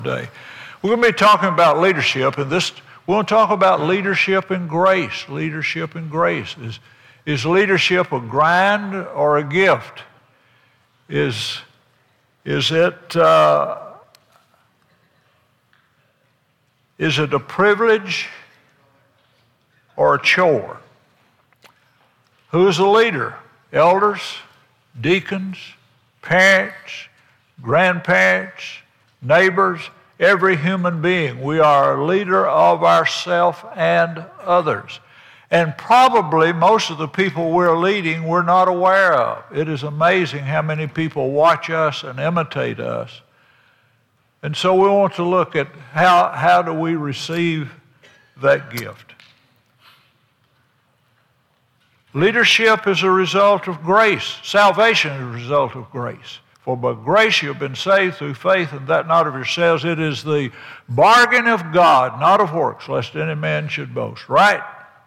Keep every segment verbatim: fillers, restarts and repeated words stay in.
Today. We're going to be talking about leadership, and this we're going to talk about leadership and grace. Leadership and grace. Is, is leadership a grind or a gift? Is, is, it, uh, is it a privilege or a chore? Who is a leader? Elders, deacons, parents, grandparents, neighbors, every human being. We are a leader of ourselves and others. And probably most of the people we're leading we're not aware of. It is amazing how many people watch us and imitate us. And so we want to look at how, how do we receive that gift. Leadership is a result of grace. Salvation is a result of grace. For by grace you have been saved through faith, and that not of yourselves. It is the bargain of God, not of works, lest any man should boast. Right?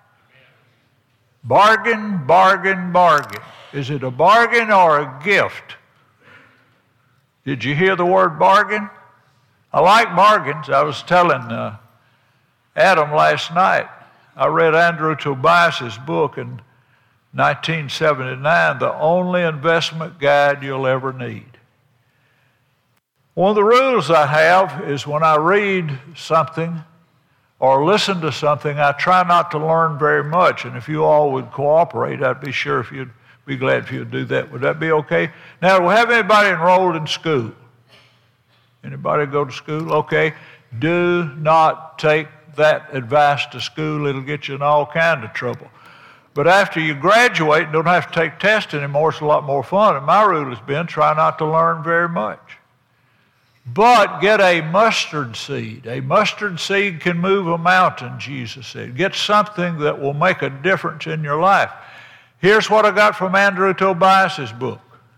Bargain, bargain, bargain. Is it a bargain or a gift? Did you hear the word bargain? I like bargains. I was telling uh, Adam last night. I read Andrew Tobias's book in nineteen seventy-nine, The Only Investment Guide You'll Ever Need. One of the rules I have is when I read something or listen to something, I try not to learn very much. And if you all would cooperate, I'd be sure if you'd be glad if you'd do that. Would that be okay? Now, do we have anybody enrolled in school? Anybody go to school? Okay. Do not take that advice to school. It'll get you in all kinds of trouble. But after you graduate and don't have to take tests anymore, it's a lot more fun. And my rule has been try not to learn very much. But get a mustard seed. A mustard seed can move a mountain, Jesus said. Get something that will make a difference in your life. Here's what I got from Andrew Tobias's book.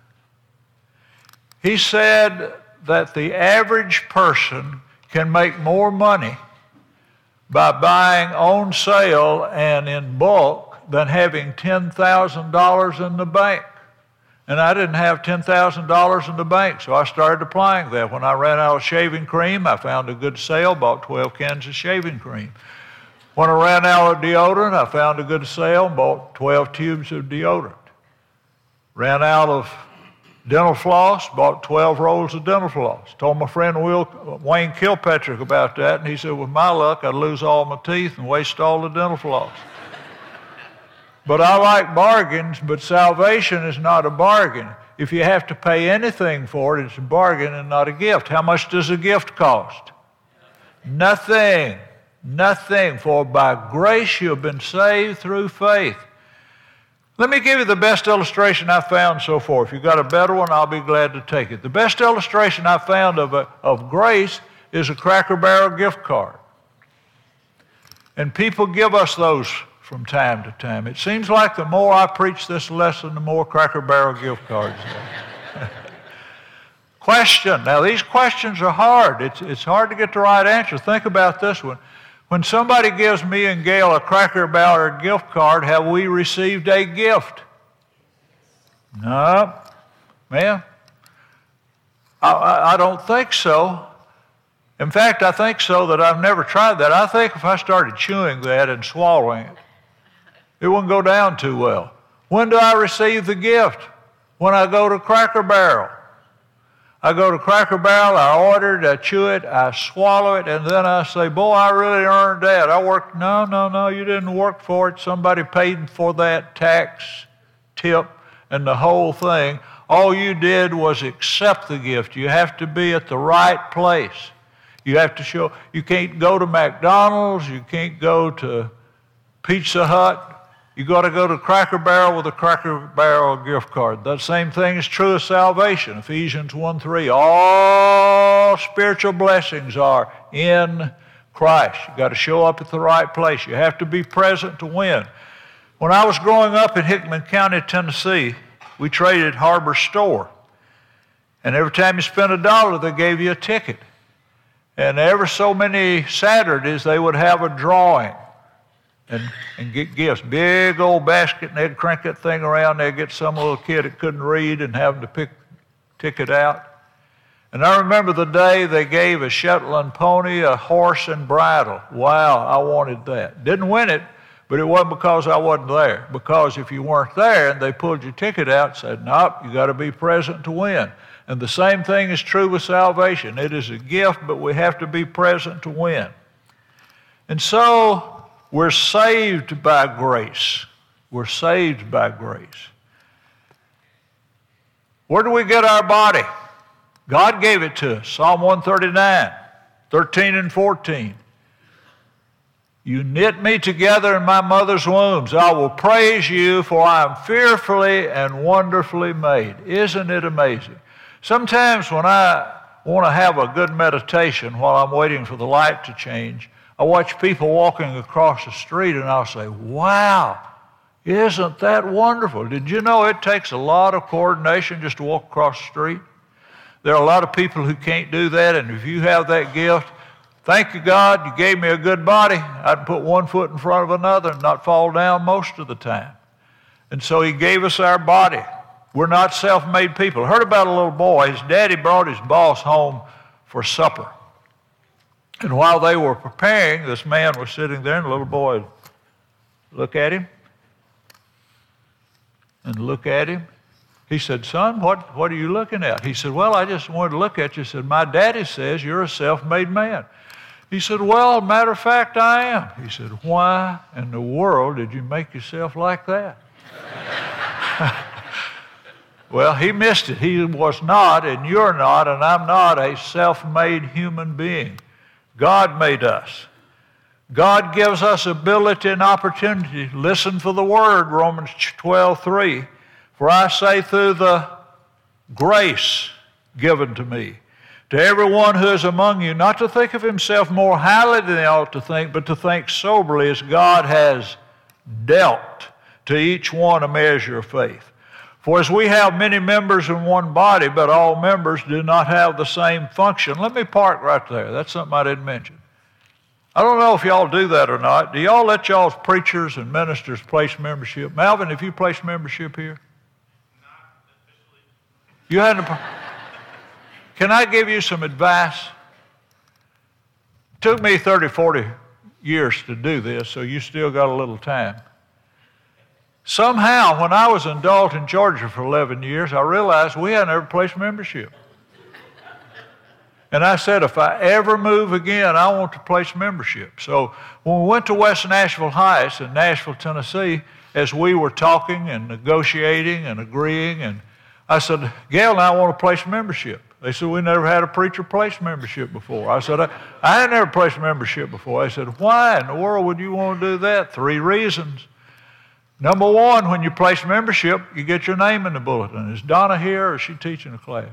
He said that the average person can make more money by buying on sale and in bulk than having ten thousand dollars in the bank. And I didn't have ten thousand dollars in the bank, so I started applying that. When I ran out of shaving cream, I found a good sale, bought twelve cans of shaving cream. When I ran out of deodorant, I found a good sale, bought twelve tubes of deodorant. Ran out of dental floss, bought twelve rolls of dental floss. Told my friend Will, Wayne Kilpatrick about that, and he said, with my luck, I'd lose all my teeth and waste all the dental floss. But I like bargains, but salvation is not a bargain. If you have to pay anything for it, it's a bargain and not a gift. How much does a gift cost? Nothing. Nothing. For by grace you have been saved through faith. Let me give you the best illustration I've found so far. If you've got a better one, I'll be glad to take it. The best illustration I've found of, a, of grace is a Cracker Barrel gift card. And people give us those from time to time. It seems like the more I preach this lesson, the more Cracker Barrel gift cards there. Question. Now, these questions are hard. It's, it's hard to get the right answer. Think about this one. When somebody gives me and Gail a Cracker Barrel gift card, have we received a gift? No. Man, I, I, I don't think so. In fact, I think so that I've never tried that. I think if I started chewing that and swallowing it, it wouldn't go down too well. When do I receive the gift? When I go to Cracker Barrel. I go to Cracker Barrel, I order it, I chew it, I swallow it, and then I say, boy, I really earned that. I worked. No, no, no, you didn't work for it. Somebody paid for that tax, tip, and the whole thing. All you did was accept the gift. You have to be at the right place. You have to show, you can't go to McDonald's, you can't go to Pizza Hut. You got to go to Cracker Barrel with a Cracker Barrel gift card. That same thing is true of salvation. Ephesians one three. All spiritual blessings are in Christ. You got to show up at the right place. You have to be present to win. When I was growing up in Hickman County, Tennessee, we traded Harbor Store. And every time you spent a dollar, they gave you a ticket. And ever so many Saturdays, they would have a drawing. And, and get gifts. Big old basket, and they'd crank that thing around. They'd get some little kid that couldn't read and have them to pick ticket out. And I remember the day they gave a Shetland pony a horse and bridle. Wow, I wanted that. Didn't win it, but it wasn't because I wasn't there. Because if you weren't there and they pulled your ticket out and said, nope, you got to be present to win. And the same thing is true with salvation. It is a gift, but we have to be present to win. And so we're saved by grace. We're saved by grace. Where do we get our body? God gave it to us. Psalm one thirty-nine, thirteen and fourteen. You knit me together in my mother's wombs. I will praise you, for I am fearfully and wonderfully made. Isn't it amazing? Sometimes when I want to have a good meditation while I'm waiting for the light to change, I watch people walking across the street and I'll say, wow, isn't that wonderful? Did you know it takes a lot of coordination just to walk across the street? There are a lot of people who can't do that, and if you have that gift, thank you, God, you gave me a good body. I'd put one foot in front of another and not fall down most of the time. And so he gave us our body. We're not self-made people. I heard about a little boy. His daddy brought his boss home for supper. And while they were preparing, this man was sitting there, and the little boy would look at him and look at him. He said, son, what, what are you looking at? He said, well, I just wanted to look at you. He said, my daddy says you're a self-made man. He said, well, matter of fact, I am. He said, why in the world did you make yourself like that? Well, he missed it. He was not, and you're not, and I'm not a self-made human being. God made us. God gives us ability and opportunity. Listen for the word, Romans twelve three. For I say through the grace given to me, to everyone who is among you, not to think of himself more highly than they ought to think, but to think soberly as God has dealt to each one a measure of faith. For as we have many members in one body, but all members do not have the same function. Let me park right there. That's something I didn't mention. I don't know if y'all do that or not. Do y'all let y'all's preachers and ministers place membership? Malvin, have you placed membership here? You hadn't. Can I give you some advice? It took me thirty, forty years to do this, so you still got a little time. Somehow, when I was in Dalton, Georgia for eleven years, I realized we hadn't ever placed membership. And I said, if I ever move again, I want to place membership. So when we went to West Nashville Heights in Nashville, Tennessee, as we were talking and negotiating and agreeing, and I said, Gail and I want to place membership. They said, we never had a preacher place membership before. I said, I, I had never placed membership before. They said, why in the world would you want to do that? Three reasons. Number one, when you place membership, you get your name in the bulletin. Is Donna here, or is she teaching a class?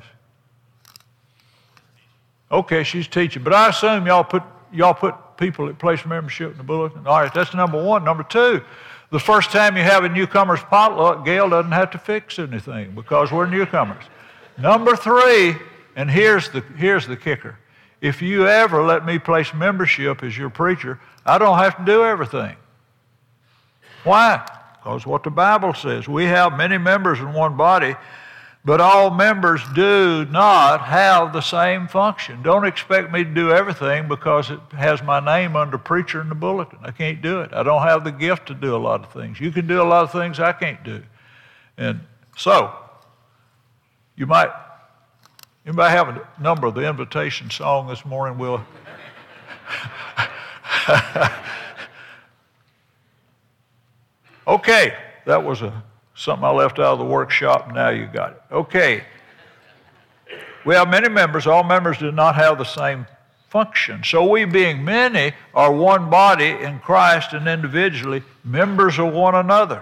Okay, she's teaching. But I assume y'all put, y'all put people that place membership in the bulletin. All right, that's number one. Number two, the first time you have a newcomer's potluck, Gail doesn't have to fix anything because we're newcomers. Number three, and here's the, here's the kicker. If you ever let me place membership as your preacher, I don't have to do everything. Why? Because what the Bible says, we have many members in one body, but all members do not have the same function. Don't expect me to do everything because it has my name under preacher in the bulletin. I can't do it. I don't have the gift to do a lot of things. You can do a lot of things I can't do. And so, you might, anybody have a number of the invitation song this morning? We'll okay, that was a something I left out of the workshop, and now you got it. Okay. We have many members. All members do not have the same function. So we, being many, are one body in Christ and individually members of one another.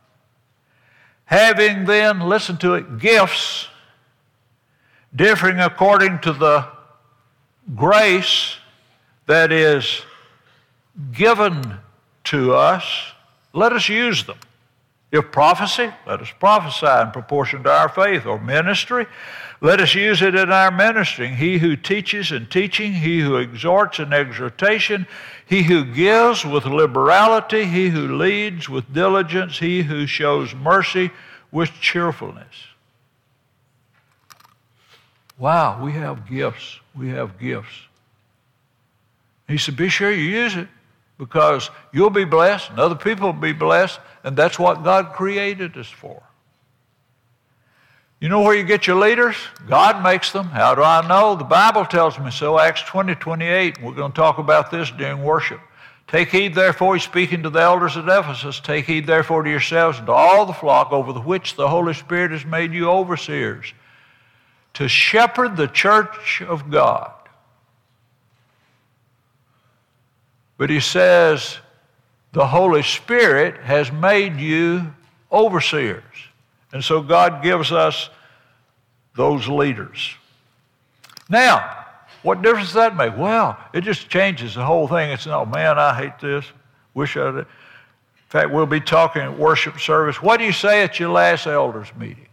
Having then, listen to it, gifts differing according to the grace that is given to us, let us use them. If prophecy, let us prophesy in proportion to our faith. Or ministry, let us use it in our ministering. He who teaches in teaching, he who exhorts in exhortation, he who gives with liberality, he who leads with diligence, he who shows mercy with cheerfulness. Wow, we have gifts. We have gifts. He said, be sure you use it because you'll be blessed and other people will be blessed, and that's what God created us for. You know where you get your leaders? God makes them. How do I know? The Bible tells me so, Acts twenty, twenty-eight. We're going to talk about this during worship. Take heed, therefore, he's speaking to the elders at Ephesus, take heed, therefore, to yourselves and to all the flock over the which the Holy Spirit has made you overseers, to shepherd the church of God. But he says, the Holy Spirit has made you overseers. And so God gives us those leaders. Now, what difference does that make? Well, it just changes the whole thing. It's, oh man, I hate this. Wish I did. In fact, we'll be talking at worship service. What do you say at your last elders meeting?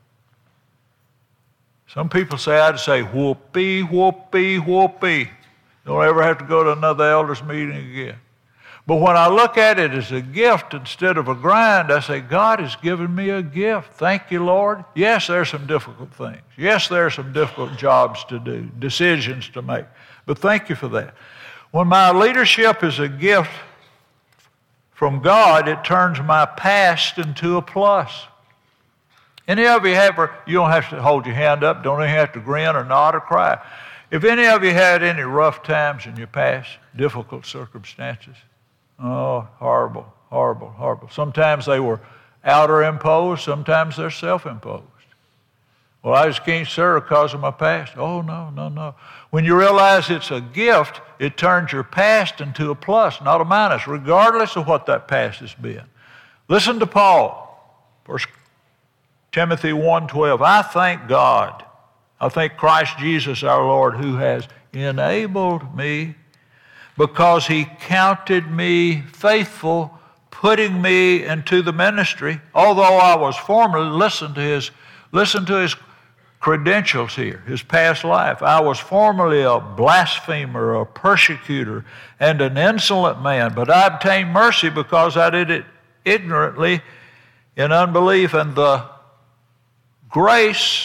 Some people say, I'd say, whoopee, whoopee, whoopee. Don't ever have to go to another elders meeting again. But when I look at it as a gift instead of a grind, I say, God has given me a gift. Thank you, Lord. Yes, there are some difficult things. Yes, there are some difficult jobs to do, decisions to make. But thank you for that. When my leadership is a gift from God, it turns my past into a plus. Any of you ever, you don't have to hold your hand up, don't even have to grin or nod or cry. If any of you had any rough times in your past, difficult circumstances, oh, horrible, horrible, horrible. Sometimes they were outer imposed, sometimes they're self-imposed. Well, I just can't serve because of my past. Oh, no, no, no. When you realize it's a gift, it turns your past into a plus, not a minus, regardless of what that past has been. Listen to Paul, First Timothy one twelve. I thank God, I thank Christ Jesus our Lord, who has enabled me because he counted me faithful, putting me into the ministry, although I was formerly, listen to his, listen to his credentials here, his past life. I was formerly a blasphemer, a persecutor, and an insolent man, but I obtained mercy because I did it ignorantly in unbelief, and the grace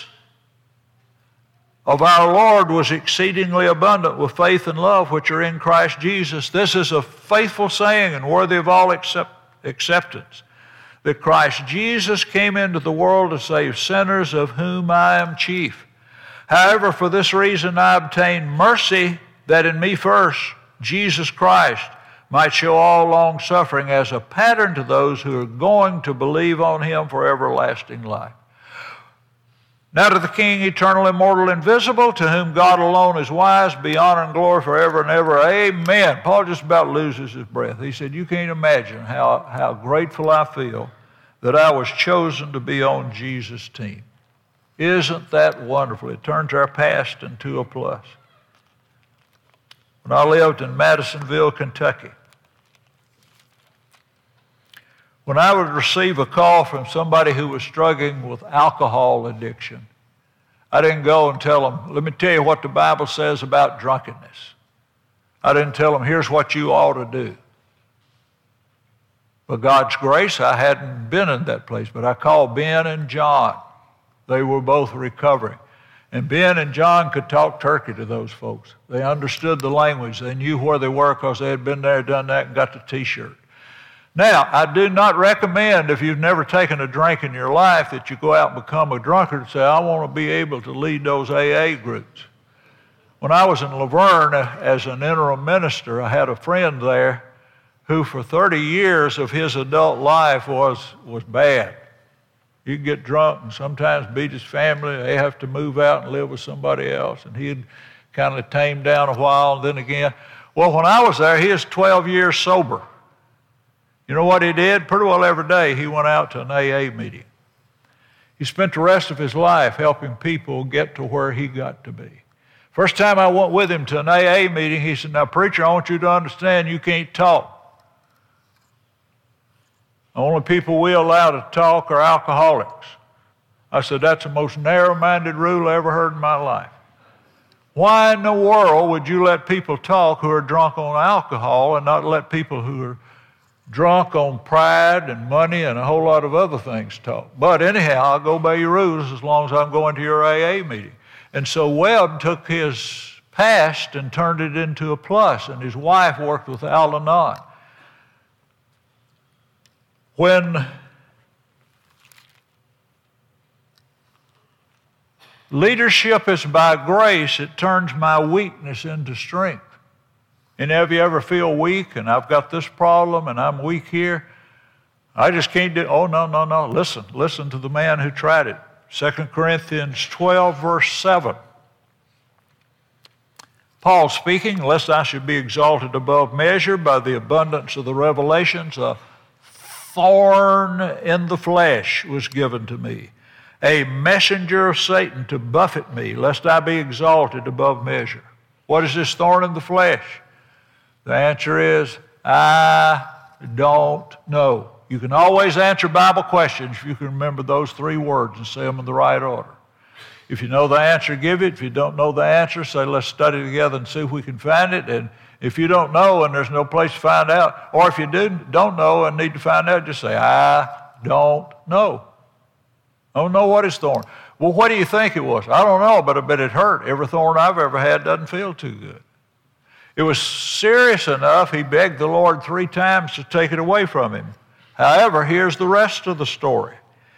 of our Lord was exceedingly abundant with faith and love which are in Christ Jesus. This is a faithful saying and worthy of all accept, acceptance, that Christ Jesus came into the world to save sinners, of whom I am chief. However, for this reason I obtained mercy, that in me first, Jesus Christ, might show all long suffering as a pattern to those who are going to believe on him for everlasting life. Now to the King, eternal, immortal, invisible, to whom God alone is wise, be honor and glory forever and ever. Amen. Paul just about loses his breath. He said, you can't imagine how, how grateful I feel that I was chosen to be on Jesus' team. Isn't that wonderful? It turns our past into a plus. When I lived in Madisonville, Kentucky, when I would receive a call from somebody who was struggling with alcohol addiction, I didn't go and tell them, let me tell you what the Bible says about drunkenness. I didn't tell them, here's what you ought to do. By God's grace, I hadn't been in that place, but I called Ben and John. They were both recovering. And Ben and John could talk turkey to those folks. They understood the language. They knew where they were because they had been there, done that, and got the T-shirt. Now, I do not recommend, if you've never taken a drink in your life, that you go out and become a drunkard and say, I want to be able to lead those A A groups. When I was in Laverne as an interim minister, I had a friend there who for thirty years of his adult life was, was bad. He'd get drunk and sometimes beat his family. They have to move out and live with somebody else. And he'd kind of tame down a while and then again. Well, when I was there, he was twelve years sober. You know what he did? Pretty well every day he went out to an A A meeting. He spent the rest of his life helping people get to where he got to be. First time I went with him to an A A meeting, he said, now, preacher, I want you to understand you can't talk. The only people we allow to talk are alcoholics. I said, that's the most narrow-minded rule I ever heard in my life. Why in the world would you let people talk who are drunk on alcohol and not let people who are drunk on pride and money and a whole lot of other things talk? But anyhow, I'll go by your rules as long as I'm going to your A A meeting. And so Webb took his past and turned it into a plus, and his wife worked with Al-Anon. When leadership is by grace, it turns my weakness into strength. And have you ever feel weak, and I've got this problem, and I'm weak here? I just can't do, oh, no, no, no. Listen, listen to the man who tried it. Second Corinthians twelve, verse seven. Paul speaking, lest I should be exalted above measure by the abundance of the revelations, a thorn in the flesh was given to me, a messenger of Satan to buffet me, lest I be exalted above measure. What is this thorn in the flesh? The answer is, I don't know. You can always answer Bible questions if you can remember those three words and say them in the right order. If you know the answer, give it. If you don't know the answer, say, let's study together and see if we can find it. And if you don't know and there's no place to find out, or if you do, don't know and need to find out, just say, I don't know. I don't know what is thorn. Well, what do you think it was? I don't know, but I bet it hurt. Every thorn I've ever had doesn't feel too good. It was serious enough, he begged the Lord three times to take it away from him. However, here's the rest of the story.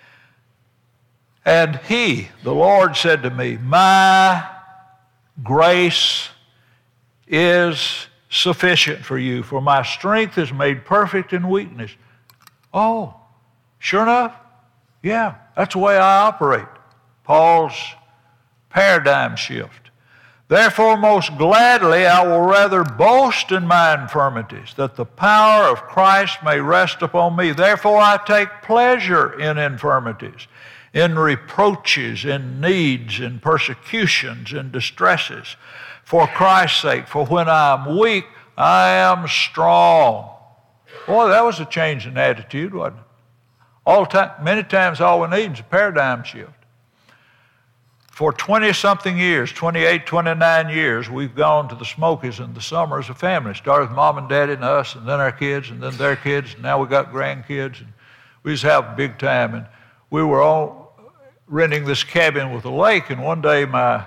And he, the Lord, said to me, my grace is sufficient for you, for my strength is made perfect in weakness. Oh, sure enough, yeah, that's the way I operate. Paul's paradigm shift. Therefore, most gladly, I will rather boast in my infirmities, that the power of Christ may rest upon me. Therefore, I take pleasure in infirmities, in reproaches, in needs, in persecutions, in distresses, for Christ's sake. For when I am weak, I am strong. Boy, that was a change in attitude, wasn't it? All the time, many times all we need is a paradigm shift. For twenty-something years, twenty-eight, twenty-nine years, we've gone to the Smokies in the summer as a family. Started with Mom and Daddy and us, and then our kids, and then their kids, and now we got grandkids. And we just have a big time. And we were all renting this cabin with a lake, and one day my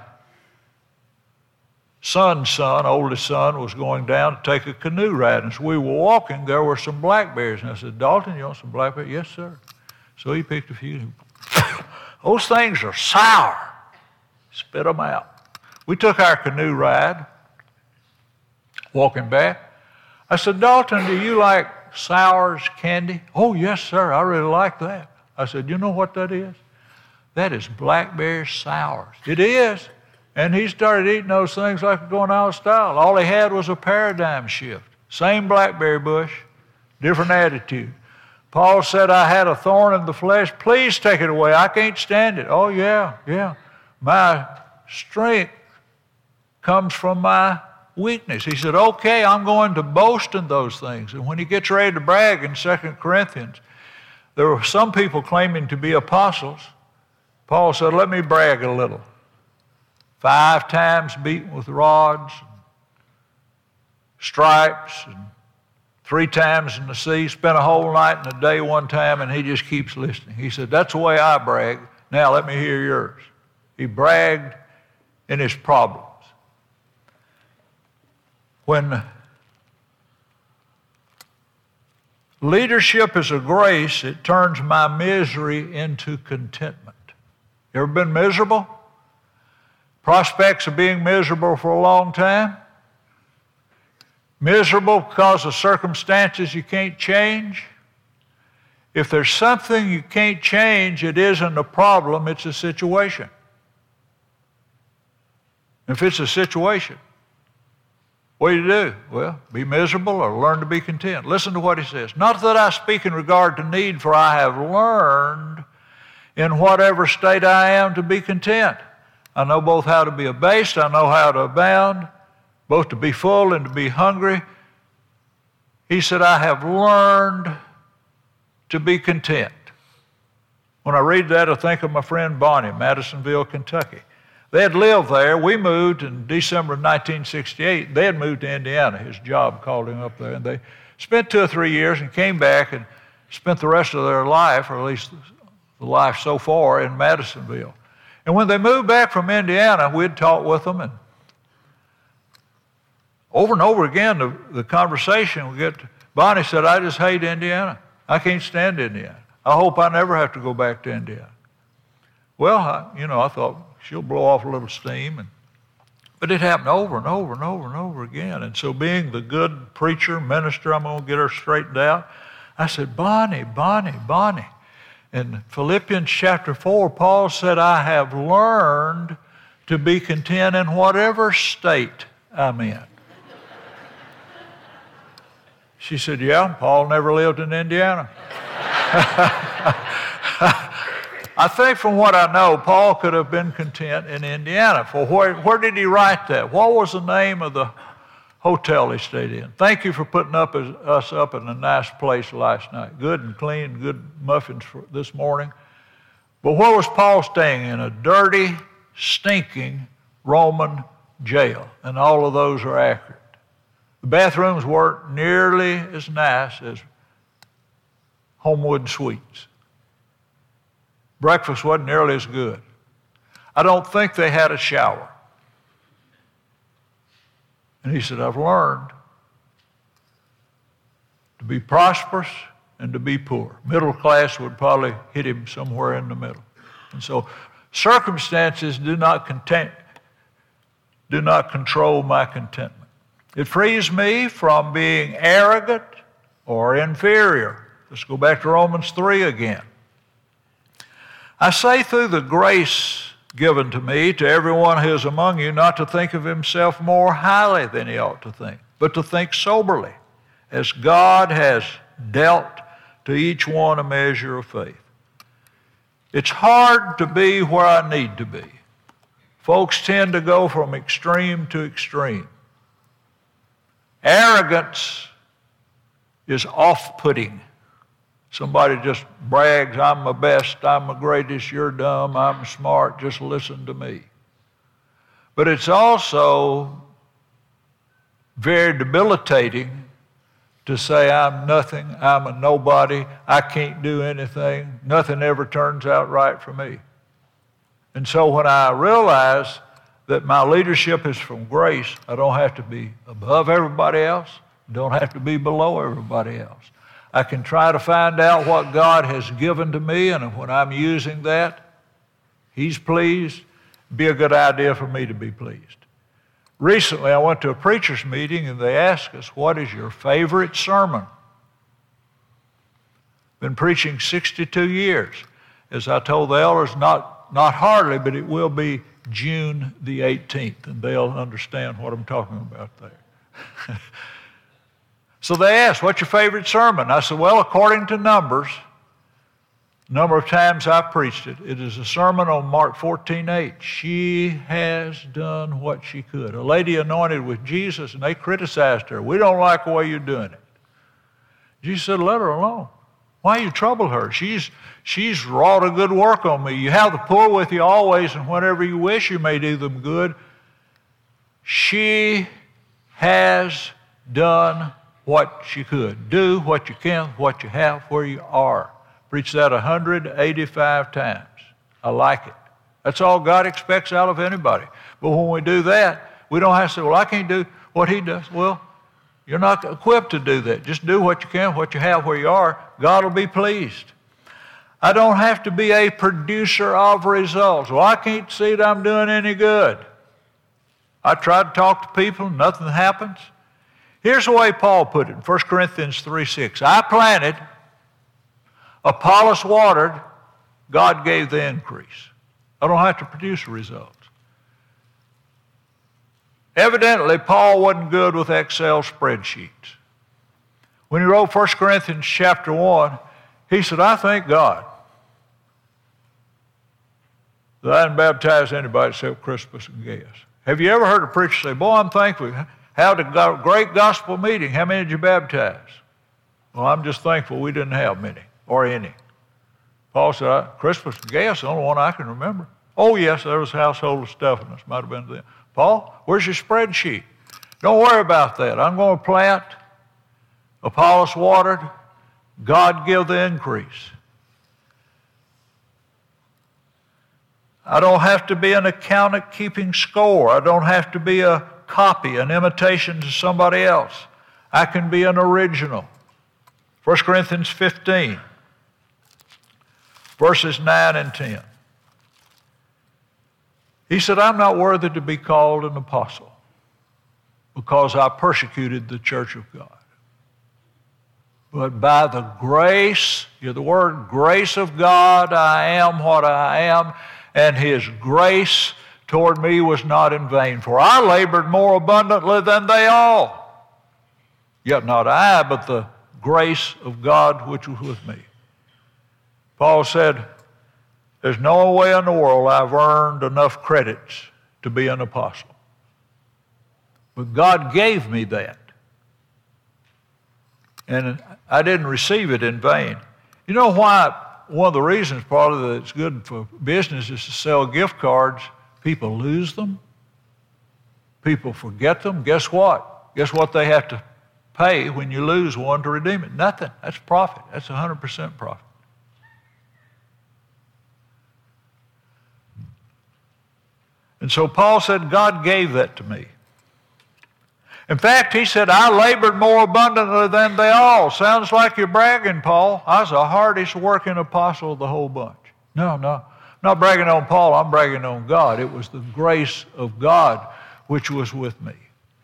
son's son, oldest son, was going down to take a canoe ride. And as we were walking, there were some blackberries. And I said, Dalton, you want some blackberries? Yes, sir. So he picked a few. Those things are sour. Spit them out. We took our canoe ride, walking back. I said, Dalton, do you like Sours candy? Oh, yes, sir, I really like that. I said, you know what that is? That is blackberry sours. It is. And he started eating those things like going out of style. All he had was a paradigm shift. Same blackberry bush, different attitude. Paul said, I had a thorn in the flesh. Please take it away. I can't stand it. Oh, yeah, yeah. My strength comes from my weakness. He said, okay, I'm going to boast in those things. And when he gets ready to brag in Second Corinthians, there were some people claiming to be apostles. Paul said, let me brag a little. Five times beaten with rods, and stripes, and three times in the sea, spent a whole night and a day one time, and he just keeps listening. He said, that's the way I brag. Now let me hear yours. He bragged in his problems. When leadership is a grace, it turns my misery into contentment. You ever been miserable? Prospects of being miserable for a long time? Miserable because of circumstances you can't change? If there's something you can't change, it isn't a problem, it's a situation. If it's a situation, what do you do? Well, be miserable or learn to be content. Listen to what he says. Not that I speak in regard to need, for I have learned in whatever state I am to be content. I know both how to be abased, I know how to abound, both to be full and to be hungry. He said, I have learned to be content. When I read that, I think of my friend Bonnie, Madisonville, Kentucky. They had lived there. We moved in December of nineteen sixty-eight. They had moved to Indiana. His job called him up there. And they spent two or three years and came back and spent the rest of their life, or at least the life so far, in Madisonville. And when they moved back from Indiana, we'd talk with them, and over and over again, the, the conversation would get, Bonnie said, I just hate Indiana. I can't stand Indiana. I hope I never have to go back to Indiana. Well, I, you know, I thought she'll blow off a little steam, and but it happened over and over and over and over again. And so being the good preacher, minister, I'm going to get her straightened out, I said, Bonnie, Bonnie, Bonnie. In Philippians chapter four, Paul said, I have learned to be content in whatever state I'm in. She said, yeah, Paul never lived in Indiana. I think from what I know, Paul could have been content in Indiana. For where, where did he write that? What was the name of the hotel he stayed in? Thank you for putting up as, us up in a nice place last night. Good and clean, good muffins for this morning. But where was Paul staying? In a dirty, stinking Roman jail. And all of those are accurate. The bathrooms weren't nearly as nice as Homewood Suites. Breakfast wasn't nearly as good. I don't think they had a shower. And he said, I've learned to be prosperous and to be poor. Middle class would probably hit him somewhere in the middle. And so circumstances do not content, do not control my contentment. It frees me from being arrogant or inferior. Let's go back to Romans three again. I say through the grace given to me to everyone who is among you not to think of himself more highly than he ought to think, but to think soberly, as God has dealt to each one a measure of faith. It's hard to be where I need to be. Folks tend to go from extreme to extreme. Arrogance is off-putting. Somebody just brags, I'm the best, I'm the greatest, you're dumb, I'm smart, just listen to me. But it's also very debilitating to say I'm nothing, I'm a nobody, I can't do anything, nothing ever turns out right for me. And so when I realize that my leadership is from grace, I don't have to be above everybody else, don't have to be below everybody else. I can try to find out what God has given to me, and when I'm using that, He's pleased. It'd be a good idea for me to be pleased. Recently, I went to a preacher's meeting, and they asked us, what is your favorite sermon? Been preaching sixty-two years. As I told the elders, not, not hardly, but it will be June the eighteenth, and they'll understand what I'm talking about there. So they asked, what's your favorite sermon? I said, well, according to Numbers, number of times I've preached it, it is a sermon on Mark fourteen eight. She has done what she could. A lady anointed with Jesus, and they criticized her. We don't like the way you're doing it. Jesus said, let her alone. Why you trouble her? She's, she's wrought a good work on me. You have the poor with you always, and whenever you wish, you may do them good. She has done what she could. Do what you can, what you have, where you are. Preach that one hundred eighty-five times. I like it. That's all God expects out of anybody. But when we do that, we don't have to say, well, I can't do what he does. Well, you're not equipped to do that. Just do what you can, what you have, where you are. God will be pleased. I don't have to be a producer of results. Well, I can't see that I'm doing any good. I try to talk to people, nothing happens. Here's the way Paul put it in First Corinthians three six. I planted, Apollos watered, God gave the increase. I don't have to produce results. Evidently, Paul wasn't good with Excel spreadsheets. When he wrote First Corinthians chapter one, he said, I thank God that I didn't baptize anybody except Crispus and Gaius. Have you ever heard a preacher say, boy, I'm thankful. Had a great gospel meeting. How many did you baptize? Well, I'm just thankful we didn't have many or any. Paul said, Crispus and Gaius, the only one I can remember. Oh, yes, there was household of Stephanus. Might have been them. Paul, where's your spreadsheet? Don't worry about that. I'm going to plant. Apollos watered. God give the increase. I don't have to be an accountant keeping score. I don't have to be a copy, an imitation to somebody else. I can be an original. First Corinthians fifteen, verses nine and ten. He said, I'm not worthy to be called an apostle because I persecuted the church of God. But by the grace, hear the word, grace of God, I am what I am, and his grace toward me was not in vain. For I labored more abundantly than they all. Yet not I, but the grace of God which was with me. Paul said, there's no way in the world I've earned enough credits to be an apostle. But God gave me that. And I didn't receive it in vain. You know why? One of the reasons probably that it's good for business is to sell gift cards. People lose them. People forget them. Guess what? Guess what they have to pay when you lose one to redeem it? Nothing. That's profit. That's one hundred percent profit. And so Paul said, God gave that to me. In fact, he said, I labored more abundantly than they all. Sounds like you're bragging, Paul. I was the hardest working apostle of the whole bunch. No, no. I'm not bragging on Paul. I'm bragging on God. It was the grace of God which was with me.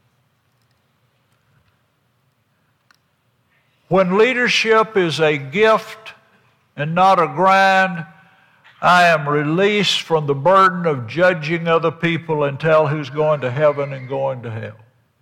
When leadership is a gift and not a grind, I am released from the burden of judging other people and tell who's going to heaven and going to hell.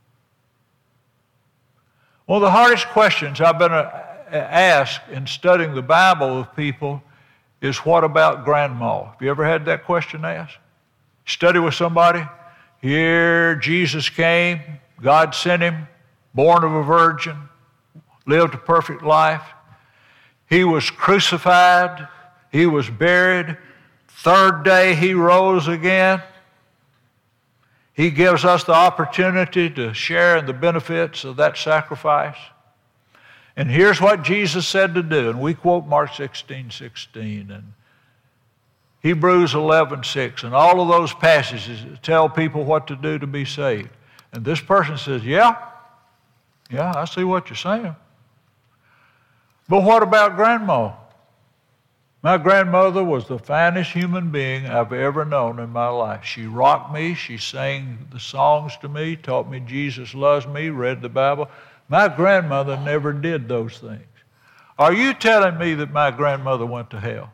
One of the hardest questions I've been asked in studying the Bible with people is, what about grandma? Have you ever had that question asked? Study with somebody. Here Jesus came, God sent him, born of a virgin, lived a perfect life. He was crucified. He was buried. Third day he rose again. He gives us the opportunity to share in the benefits of that sacrifice. And here's what Jesus said to do. And we quote Mark sixteen sixteen and Hebrews eleven six and all of those passages that tell people what to do to be saved. And this person says, yeah, yeah, I see what you're saying. But what about grandma? My grandmother was the finest human being I've ever known in my life. She rocked me. She sang the songs to me, taught me Jesus loves me, read the Bible. My grandmother never did those things. Are you telling me that my grandmother went to hell?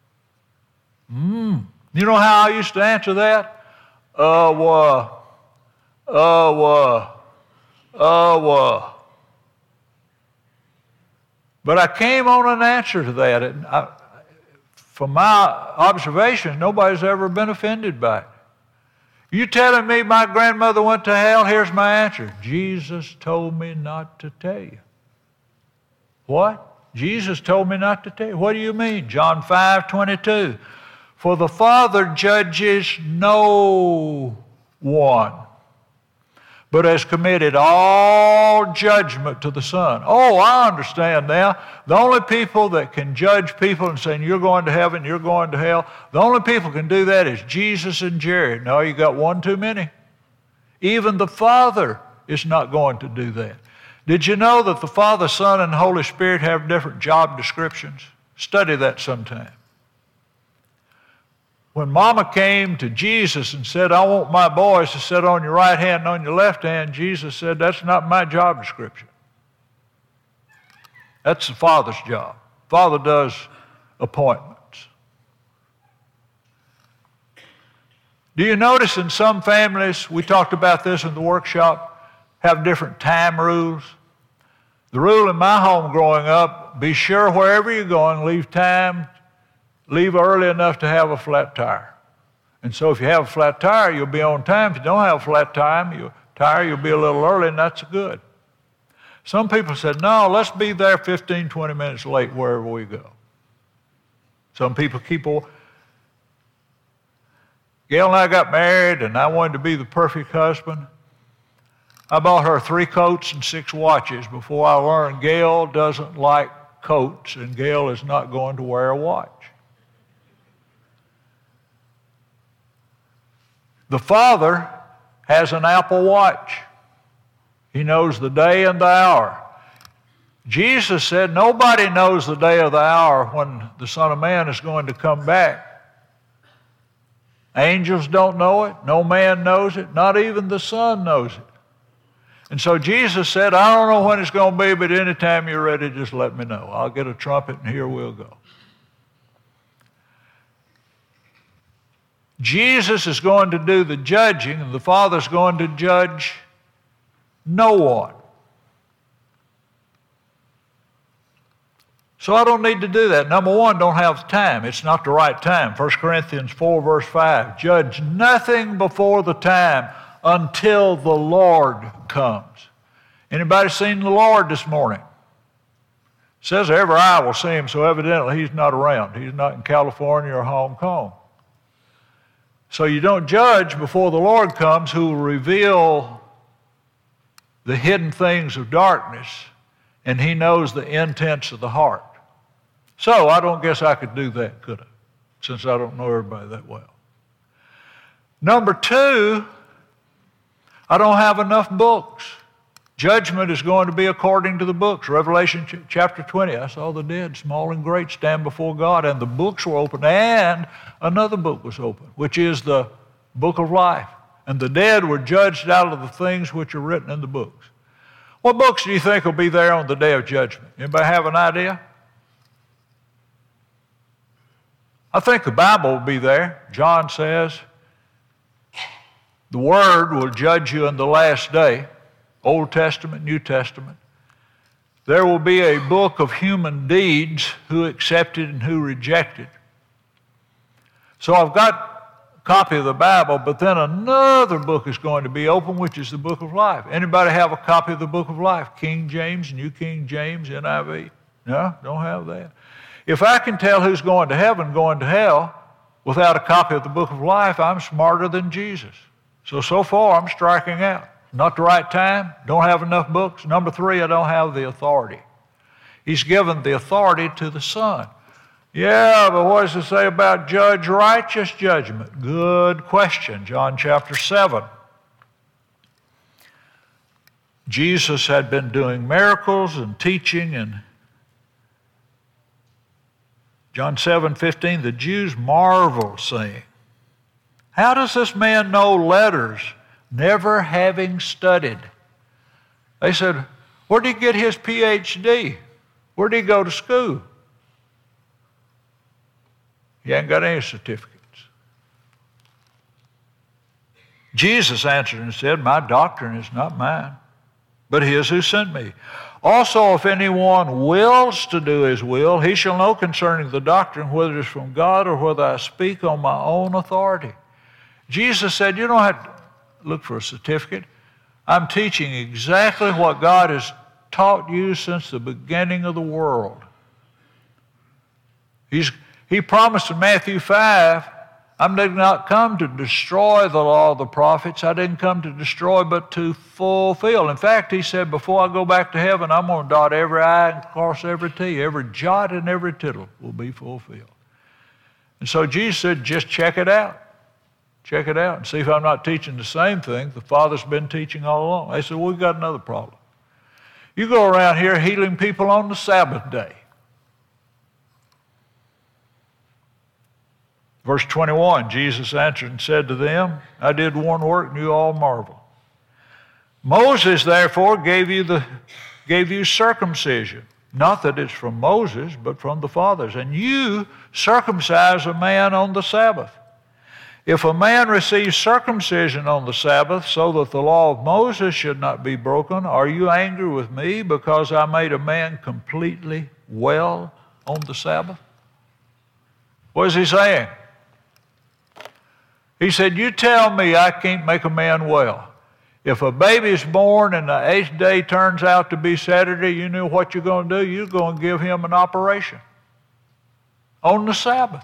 Mm. You know how I used to answer that? Oh, uh, oh, uh, oh, uh. But I came on an answer to that. And I, from my observation, nobody's ever been offended by it. You telling me my grandmother went to hell? Here's my answer. Jesus told me not to tell you. What? Jesus told me not to tell you. What do you mean? John five twenty-two. For the Father judges no one, but has committed all judgment to the Son. Oh, I understand now. The only people that can judge people and saying you're going to heaven, you're going to hell, the only people can do that is Jesus and Jerry. No, you got one too many. Even the Father is not going to do that. Did you know that the Father, Son, and Holy Spirit have different job descriptions? Study that sometime. When Mama came to Jesus and said, I want my boys to sit on your right hand and on your left hand, Jesus said, that's not my job description. That's the Father's job. Father does appointments. Do you notice in some families, we talked about this in the workshop, have different time rules? The rule in my home growing up, be sure wherever you're going, leave time Leave early enough to have a flat tire. And so if you have a flat tire, you'll be on time. If you don't have a flat time, you tire, you'll be a little early, and that's good. Some people said, no, let's be there fifteen, twenty minutes late wherever we go. Some people keep on. Gail and I got married, and I wanted to be the perfect husband. I bought her three coats and six watches before I learned Gail doesn't like coats, and Gail is not going to wear a watch. The Father has an Apple Watch. He knows the day and the hour. Jesus said nobody knows the day or the hour when the Son of Man is going to come back. Angels don't know it. No man knows it. Not even the Son knows it. And so Jesus said, I don't know when it's going to be, but anytime you're ready, just let me know. I'll get a trumpet and here we'll go. Jesus is going to do the judging, and the Father's going to judge no one. So I don't need to do that. Number one, don't have time. It's not the right time. First Corinthians four, verse five. Judge nothing before the time until the Lord comes. Anybody seen the Lord this morning? It says every eye will see him, so evidently he's not around. He's not in California or Hong Kong. So you don't judge before the Lord comes, who will reveal the hidden things of darkness, and he knows the intents of the heart. So I don't guess I could do that, could I? Since I don't know everybody that well. Number two, I don't have enough books. Judgment is going to be according to the books. Revelation ch- chapter twenty, I saw the dead, small and great, stand before God, and the books were opened, and another book was opened, which is the book of life. And the dead were judged out of the things which are written in the books. What books do you think will be there on the day of judgment? Anybody have an idea? I think the Bible will be there. John says, the Word will judge you in the last day. Old Testament, New Testament. There will be a book of human deeds, who accepted and who rejected. So I've got a copy of the Bible, but then another book is going to be open, which is the book of life. Anybody have a copy of the book of life? King James, New King James, N I V? No, don't have that. If I can tell who's going to heaven, going to hell, without a copy of the book of life, I'm smarter than Jesus. So, so far, I'm striking out. Not the right time, don't have enough books. Number three, I don't have the authority. He's given the authority to the Son. Yeah, but what does it say about judge righteous judgment? Good question. John chapter seven. Jesus had been doing miracles and teaching, and John seven fifteen, the Jews marveled, saying, how does this man know letters, never having studied? They said, where did he get his P H D? Where did he go to school? He ain't got any certificates. Jesus answered and said, my doctrine is not mine, but his who sent me. Also, if anyone wills to do his will, he shall know concerning the doctrine whether it is from God or whether I speak on my own authority. Jesus said, you don't have to look for a certificate. I'm teaching exactly what God has taught you since the beginning of the world. He's, he promised in Matthew five, I did not come to destroy the law of the prophets. I didn't come to destroy, but to fulfill. In fact, he said, before I go back to heaven, I'm going to dot every I and cross every T. Every jot and every tittle will be fulfilled. And so Jesus said, just check it out. Check it out and see if I'm not teaching the same thing the Father's been teaching all along. They said, well, we've got another problem. You go around here healing people on the Sabbath day. Verse twenty-one, Jesus answered and said to them, I did one work and you all marvel. Moses, therefore, gave you, the, gave you circumcision. Not that it's from Moses, but from the fathers. And you circumcise a man on the Sabbath. If a man receives circumcision on the Sabbath so that the law of Moses should not be broken, are you angry with me because I made a man completely well on the Sabbath? What is he saying? He said, you tell me I can't make a man well. If a baby is born and the eighth day turns out to be Saturday, you know what you're going to do? You're going to give him an operation on the Sabbath.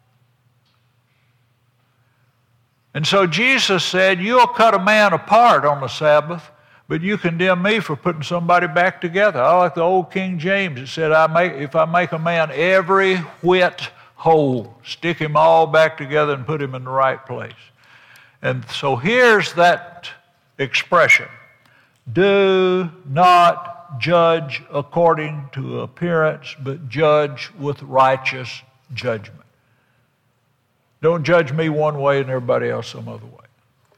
And so Jesus said, you'll cut a man apart on the Sabbath, but you condemn me for putting somebody back together. I like the old King James. It said, I make, if I make a man every whit whole, stick him all back together and put him in the right place. And so here's that expression. Do not judge according to appearance, but judge with righteous judgment. Don't judge me one way and everybody else some other way.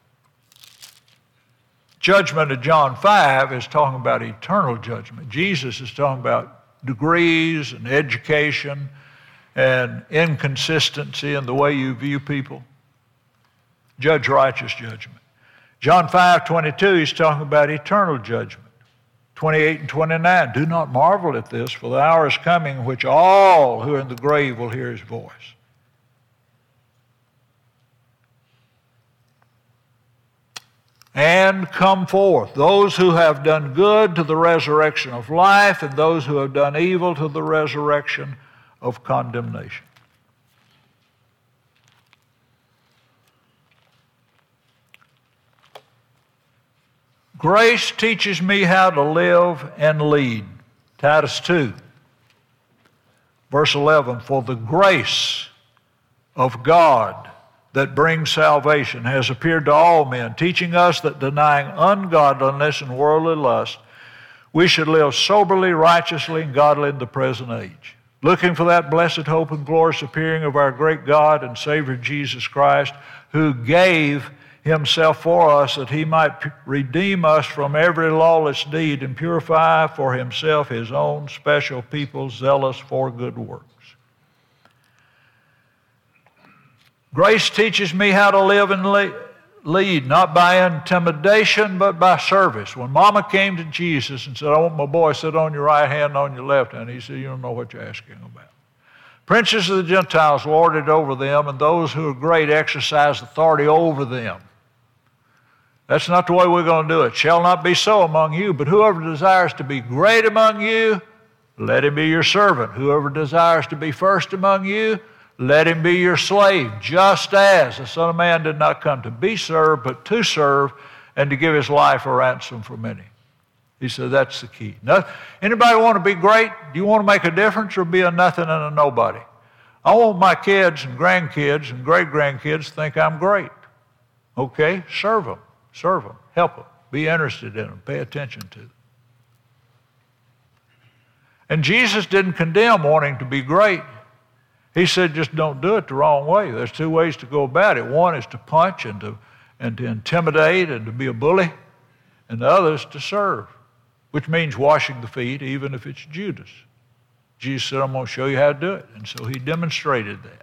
Judgment of John five is talking about eternal judgment. Jesus is talking about degrees and education and inconsistency in the way you view people. Judge righteous judgment. John five twenty-two, he's talking about eternal judgment. twenty-eight and twenty-nine, do not marvel at this, for the hour is coming in which all who are in the grave will hear his voice. And come forth, those who have done good to the resurrection of life, and those who have done evil to the resurrection of condemnation. Grace teaches me how to live and lead. Titus two, verse eleven, for the grace of God that brings salvation has appeared to all men, teaching us that denying ungodliness and worldly lust, we should live soberly, righteously, and godly in the present age, looking for that blessed hope and glorious appearing of our great God and Savior Jesus Christ, who gave himself for us that he might redeem us from every lawless deed and purify for himself his own special people, zealous for good works. Grace teaches me how to live and lead, not by intimidation, but by service. When Mama came to Jesus and said, I want my boy to sit on your right hand and on your left hand, he said, you don't know what you're asking about. Princes of the Gentiles lorded over them, and those who are great exercise authority over them. That's not the way we're going to do it. Shall not be so among you, but whoever desires to be great among you, let him be your servant. Whoever desires to be first among you, let him be your slave, just as the Son of Man did not come to be served, but to serve and to give his life a ransom for many. He said that's the key. Now, anybody want to be great? Do you want to make a difference or be a nothing and a nobody? I want my kids and grandkids and great-grandkids to think I'm great. Okay, serve them, serve them, help them, be interested in them, pay attention to them. And Jesus didn't condemn wanting to be great. He said, just don't do it the wrong way. There's two ways to go about it. One is to punch and to, and to intimidate and to be a bully, and the other is to serve, which means washing the feet, even if it's Judas. Jesus said, I'm going to show you how to do it. And so he demonstrated that.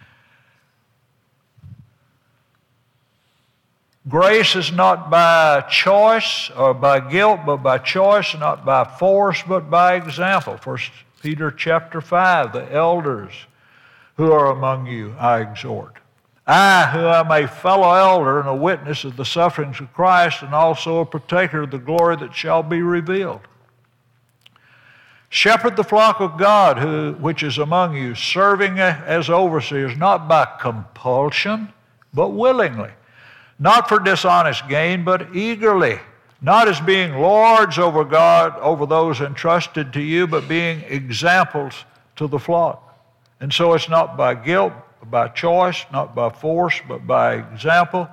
Grace is not by choice or by guilt, but by choice, not by force, but by example. First Peter chapter five, the elders who are among you, I exhort. I, who am a fellow elder and a witness of the sufferings of Christ, and also a partaker of the glory that shall be revealed. Shepherd the flock of God, who, which is among you, serving as overseers, not by compulsion, but willingly. Not for dishonest gain, but eagerly. Not as being lords over God, over those entrusted to you, but being examples to the flock. And so it's not by guilt, but by choice, not by force, but by example.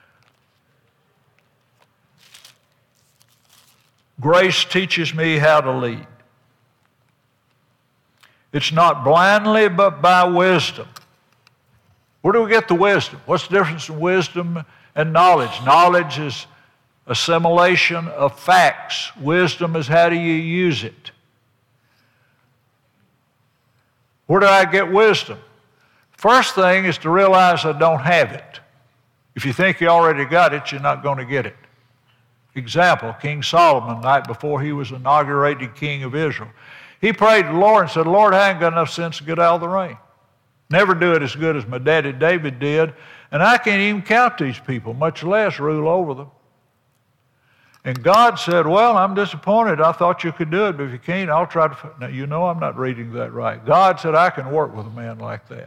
Grace teaches me how to lead. It's not blindly, but by wisdom. Where do we get the wisdom? What's the difference in wisdom and knowledge? Knowledge is assimilation of facts. Wisdom is how do you use it? Where do I get wisdom? First thing is to realize I don't have it. If you think you already got it, you're not going to get it. Example, King Solomon, the night before he was inaugurated king of Israel. He prayed to the Lord and said, Lord, I ain't got enough sense to get out of the rain. Never do it as good as my daddy David did, and I can't even count these people, much less rule over them. And God said, well, I'm disappointed. I thought you could do it, but if you can't, I'll try to. Now, you know I'm not reading that right. God said, I can work with a man like that.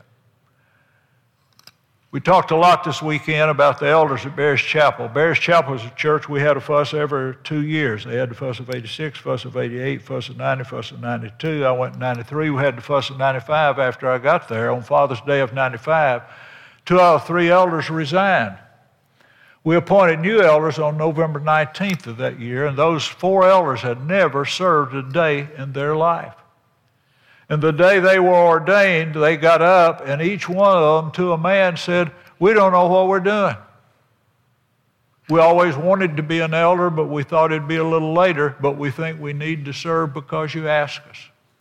We talked a lot this weekend about the elders at Bears Chapel. Bears Chapel is a church we had a fuss every two years. They had the fuss of eighty-six, fuss of eighty-eight, fuss of ninety, fuss of ninety-two. I went in ninety-three. We had the fuss of ninety-five after I got there. On Father's Day of ninety-five, two out of three elders resigned. We appointed new elders on November nineteenth of that year, and those four elders had never served a day in their life. And the day they were ordained, they got up, and each one of them, to a man, said, "We don't know what we're doing. We always wanted to be an elder, but we thought it'd be a little later, but we think we need to serve because you ask us.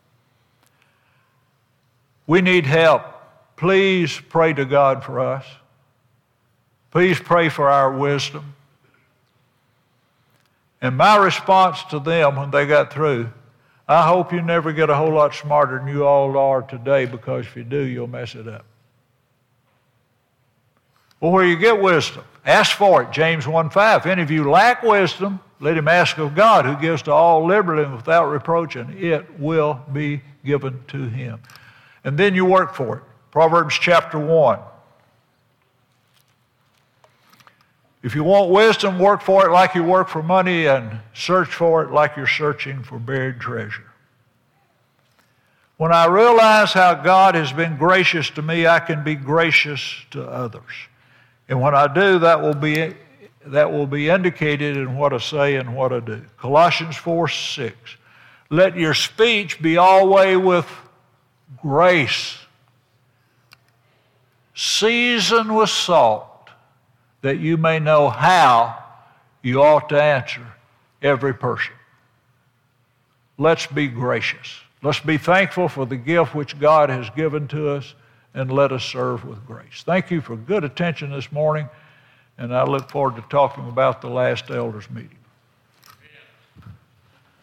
We need help. Please pray to God for us. Please pray for our wisdom." And my response to them when they got through, I hope you never get a whole lot smarter than you all are today, because if you do, you'll mess it up. Well, where you get wisdom, ask for it. James one five, if any of you lack wisdom, let him ask of God, who gives to all liberally and without reproach, and it will be given to him. And then you work for it. Proverbs chapter one. If you want wisdom, work for it like you work for money, and search for it like you're searching for buried treasure. When I realize how God has been gracious to me, I can be gracious to others. And when I do, that will be, that will be indicated in what I say and what I do. Colossians four six, let your speech be always with grace, seasoned with salt, that you may know how you ought to answer every person. Let's be gracious. Let's be thankful for the gift which God has given to us, and let us serve with grace. Thank you for good attention this morning, and I look forward to talking about the last elders meeting.